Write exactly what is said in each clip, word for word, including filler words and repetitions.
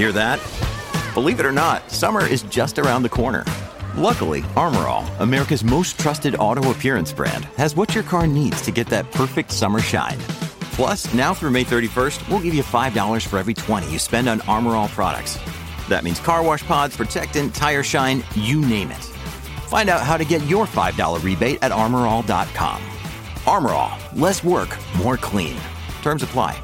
Hear that? Believe it or not, summer is just around the corner. Luckily, Armor All, America's most trusted auto appearance brand, has what your car needs to get that perfect summer shine. Plus, now through May thirty-first, we'll give you five dollars for every twenty you spend on Armor All products. That means car wash pods, protectant, tire shine, you name it. Find out how to get your five dollars rebate at armor all dot com. Armor All, less work, more clean. Terms apply.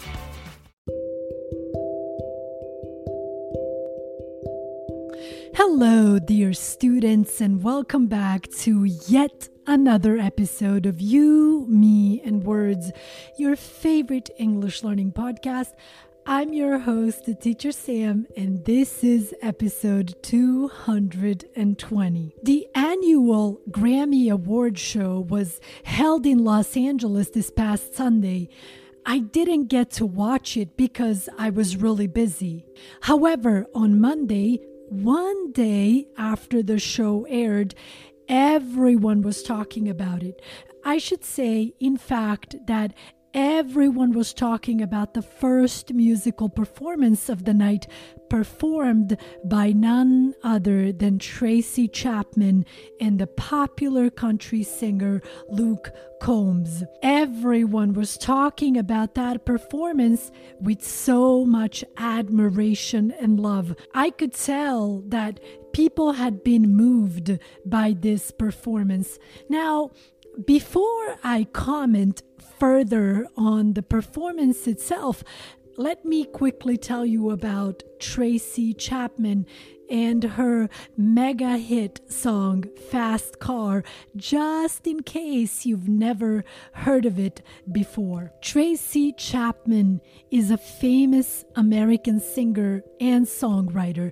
Hello, dear students, and welcome back to yet another episode of You, Me, and Words, your favorite English learning podcast. I'm your host, Teacher Sam, and this is episode two hundred twenty. The annual Grammy Award show was held in Los Angeles this past Sunday. I didn't get to watch it because I was really busy. However, on Monday, one day after the show aired, everyone was talking about it. I should say, in fact, that everyone was talking about the first musical performance of the night, performed by none other than Tracy Chapman and the popular country singer Luke Combs. Everyone was talking about that performance with so much admiration and love. I could tell that people had been moved by this performance. Now, before I comment further on the performance itself, let me quickly tell you about Tracy Chapman and her mega hit song, Fast Car, just in case you've never heard of it before. Tracy Chapman is a famous American singer and songwriter,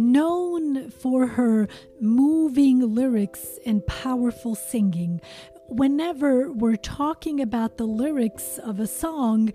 known for her moving lyrics and powerful singing. Whenever we're talking about the lyrics of a song,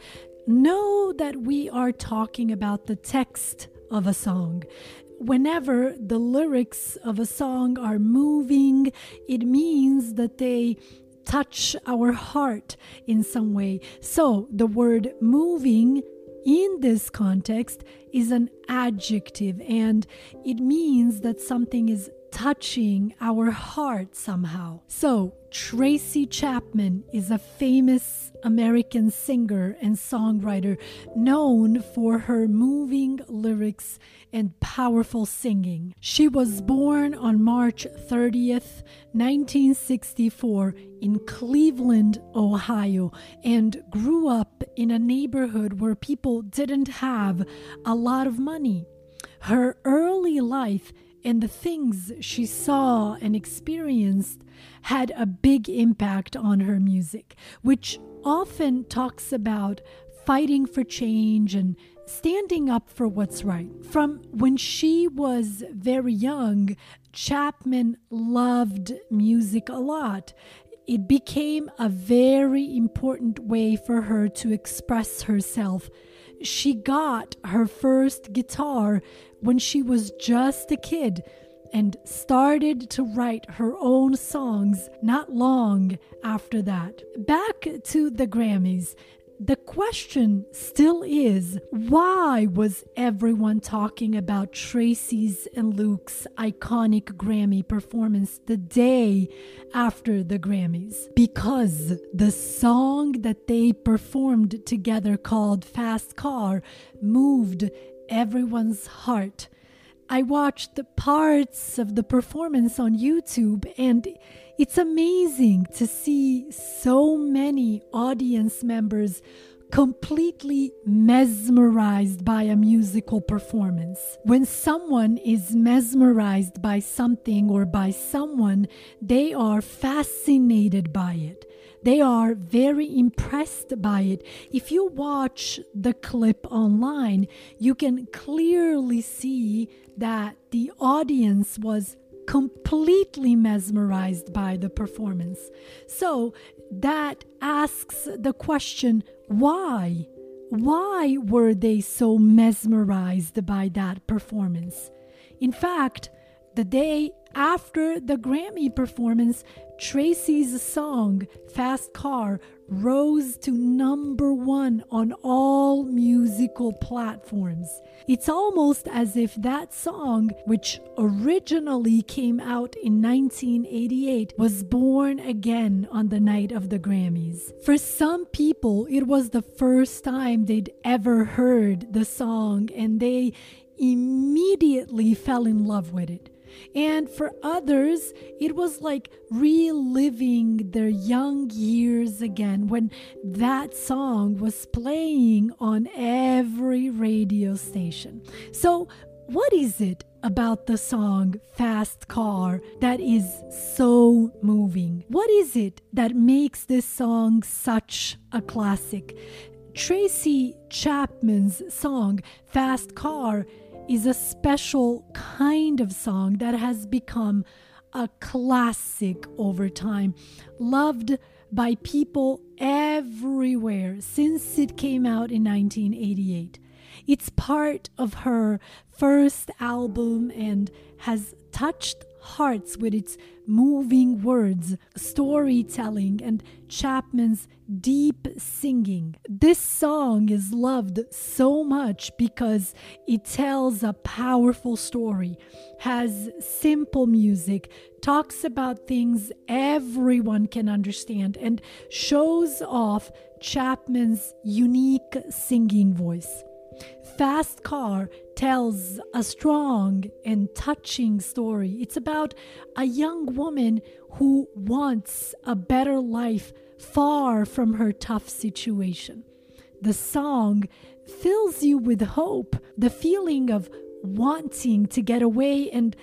know that we are talking about the text of a song. Whenever the lyrics of a song are moving, it means that they touch our heart in some way. So the word moving in this context is an adjective, and it means that something is touching our heart somehow. So Tracy Chapman is a famous American singer and songwriter known for her moving lyrics and powerful singing. She was born on March thirtieth, nineteen sixty-four in Cleveland, Ohio, and grew up in a neighborhood where people didn't have a lot of money. Her early life and the things she saw and experienced had a big impact on her music, which often talks about fighting for change and standing up for what's right. From when she was very young, Chapman loved music a lot. It became a very important way for her to express herself. She got her first guitar when she was just a kid and started to write her own songs not long after that. Back to the Grammys. The question still is, why was everyone talking about Tracy's and Luke's iconic Grammy performance the day after the Grammys? Because the song that they performed together, called Fast Car, moved everyone's heart. I watched the parts of the performance on YouTube, and it's amazing to see so many audience members completely mesmerized by a musical performance. When someone is mesmerized by something or by someone, they are fascinated by it. They are very impressed by it. If you watch the clip online, you can clearly see that the audience was completely mesmerized by the performance. So that asks the question, why? Why were they so mesmerized by that performance? In fact, the day After the Grammy performance, Tracy's song, Fast Car, rose to number one on all musical platforms. It's almost as if that song, which originally came out in nineteen eighty-eight, was born again on the night of the Grammys. For some people, it was the first time they'd ever heard the song, and they immediately fell in love with it. And for others, it was like reliving their young years again when that song was playing on every radio station. So, what is it about the song Fast Car that is so moving? What is it that makes this song such a classic? Tracy Chapman's song Fast Car is a special kind of song that has become a classic over time, loved by people everywhere since it came out in nineteen eighty-eight. It's part of her first album and has touched hearts with its moving words, storytelling, and Chapman's deep singing. This song is loved so much because it tells a powerful story, has simple music, talks about things everyone can understand, and shows off Chapman's unique singing voice. Fast Car tells a strong and touching story. It's about a young woman who wants a better life far from her tough situation. The song fills you with hope, the feeling of wanting to get away and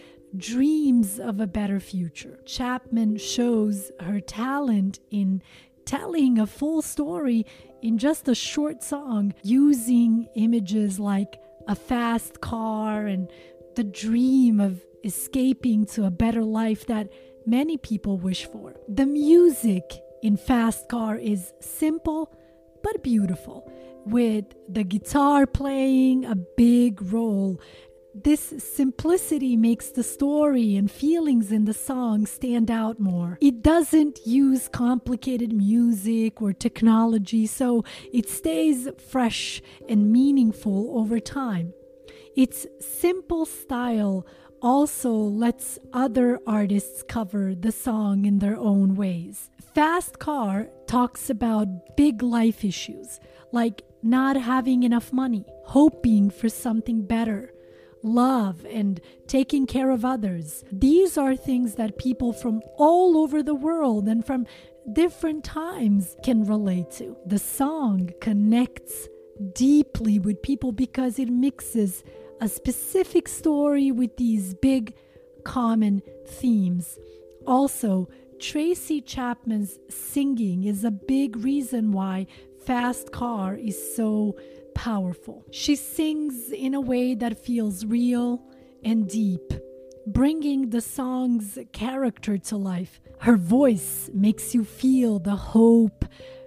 dreams of a better future. Chapman shows her talent in telling a full story in just a short song, using images like a fast car and the dream of escaping to a better life that many people wish for. The music in Fast Car is simple but beautiful, with the guitar playing a big role. This simplicity makes the story and feelings in the song stand out more. It doesn't use complicated music or technology, so it stays fresh and meaningful over time. Its simple style also lets other artists cover the song in their own ways. Fast Car talks about big life issues like not having enough money, hoping for something better, love, and taking care of others. These are things that people from all over the world and from different times can relate to. The song connects deeply with people because it mixes a specific story with these big common themes. Also, Tracy Chapman's singing is a big reason why Fast Car is so powerful. She sings in a way that feels real and deep, bringing the song's character to life. Her voice makes you feel the hope,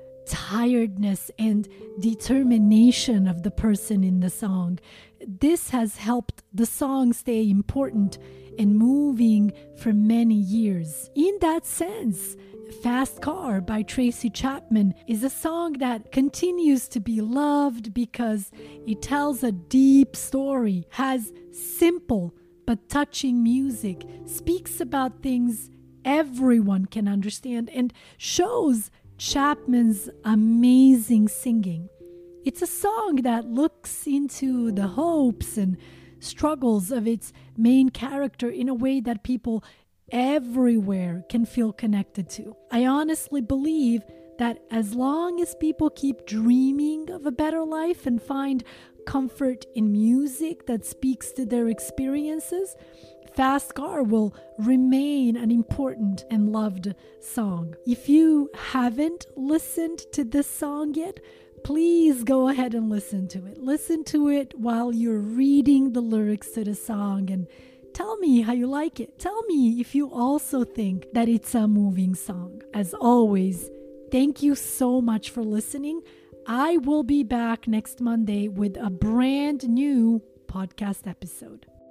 tiredness, and determination of the person in the song. This has helped the song stay important and moving for many years. In that sense, Fast Car by Tracy Chapman is a song that continues to be loved because it tells a deep story, has simple but touching music, speaks about things everyone can understand, and shows Chapman's amazing singing. It's a song that looks into the hopes and struggles of its main character in a way that people everywhere can feel connected to. I honestly believe that as long as people keep dreaming of a better life and find comfort in music that speaks to their experiences, Fast Car will remain an important and loved song. If you haven't listened to this song yet, please go ahead and listen to it. Listen to it while you're reading the lyrics to the song and tell me how you like it. Tell me if you also think that it's a moving song. As always, thank you so much for listening. I will be back next Monday with a brand new podcast episode.